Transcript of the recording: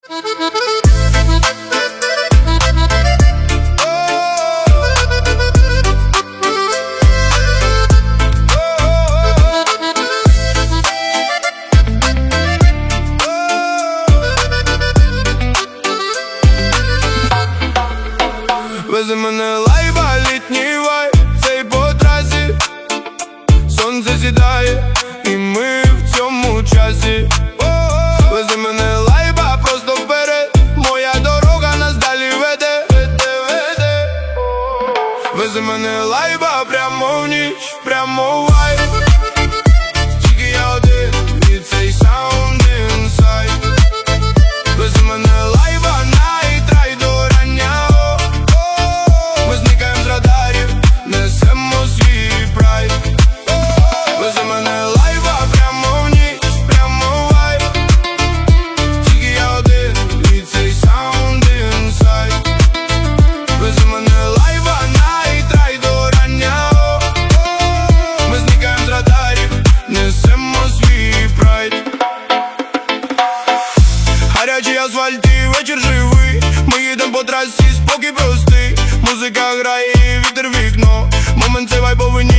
Вези мене лайба, літній вайб, цей по трасі. Сонце сідає, і ми в цьому часі. Вези мене лайба, просто вперед, моя дорога нас далі веде. Вези мене лайба, прямо в ніч, прямо в вайб. Тільки я один, і цей саунд інсайд. Вези мене лайба, найтрай до рання. Ми зникаєм з радарів, несемо свій прайд. Вези мене лайба, прямо в ніч, прямо в вайб. Тільки я один, і цей саунд інсайд. Вези мене лайба, найтрай до рання. Ми зникаєм з радарів, несемо свій прайд. Гарячий асфальт і вечір живий. Ми їдем по трасі, спокій простий. Музика грає, вітер в вікно. Момент цей вайбовий.